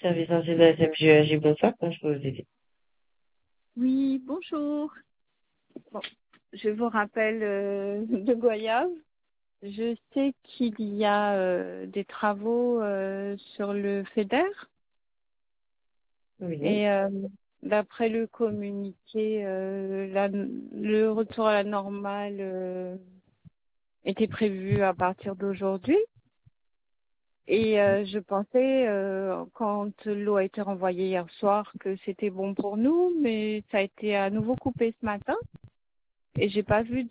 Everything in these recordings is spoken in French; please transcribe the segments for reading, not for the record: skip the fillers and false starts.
Service ainsi de la SMJAJ, bonsoir, comment je peux vous aider? Oui, bonjour. Bon, je vous rappelle de Goyave. Je sais qu'il y a des travaux sur le FEDER Oui. et d'après le communiqué, le retour à la normale était prévu à partir d'aujourd'hui. Et je pensais, quand l'eau a été renvoyée hier soir, que c'était bon pour nous, mais ça a été à nouveau coupé ce matin. Et j'ai pas vu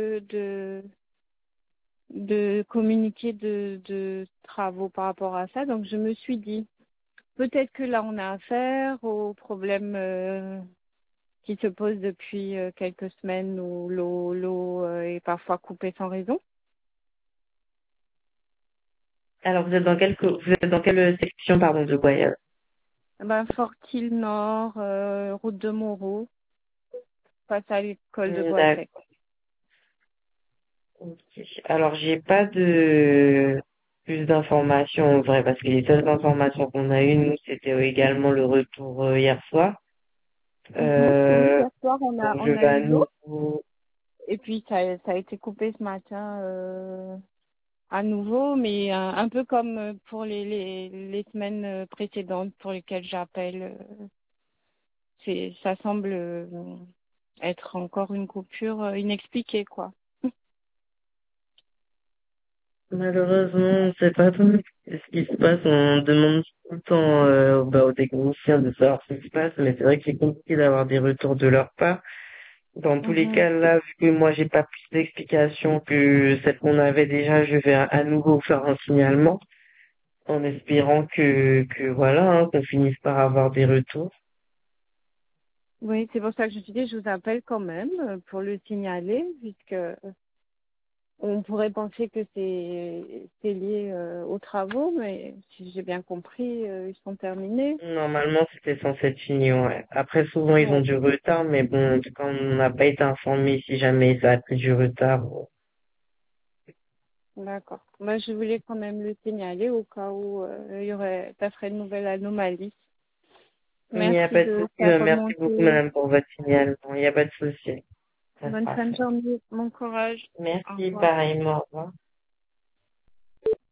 de communiqué de travaux par rapport à ça. Donc je me suis dit, peut-être que là on a affaire au problème qui se pose depuis quelques semaines où l'eau est parfois coupée sans raison. Alors, vous êtes dans quelle section, pardon, de Guayaquil? Ben, Fort-Île Nord, route de Moreau, face à l'école de Boissec. D'accord. Ok. Alors, j'ai pas de plus d'informations en vrai, parce que les seules informations qu'on a eues, nous, c'était également le retour hier soir. Oui, Euh, hier soir donc, je on vais a à eu l'eau nouveau. et puis ça a été coupé ce matin. À nouveau, mais un peu comme pour les semaines précédentes pour lesquelles j'appelle. Ça semble être encore une coupure inexpliquée, quoi. Malheureusement, on ne sait pas trop ce qui se passe. On demande tout le temps aux techniciens de savoir ce qui se passe, mais c'est vrai que c'est compliqué d'avoir des retours de leur part. Dans tous les Mhm. cas, là, vu que moi j'ai pas plus d'explications que celle qu'on avait déjà, je vais à nouveau faire un signalement en espérant que voilà, hein, qu'on finisse par avoir des retours. Oui, c'est pour ça que je me suis dit, je vous appelle quand même pour le signaler, puisque on pourrait penser que c'est lié aux travaux, mais si j'ai bien compris, ils sont terminés. Normalement, c'était censé être fini, ouais. Après, souvent, ils ont Ouais. du retard, mais bon, en tout cas, on n'a pas été informé si jamais ça a pris du retard. Bon. D'accord. Moi, je voulais quand même le signaler au cas où ça ferait une nouvelle anomalie. Il n'y a Merci pas de de souci. faire Merci beaucoup, remonter. madame, pour votre signal. Bon, il n'y a pas de souci. Ça Bonne sera fin de fait. journée. Bon courage. Au Merci, revoir. pareillement. Au revoir.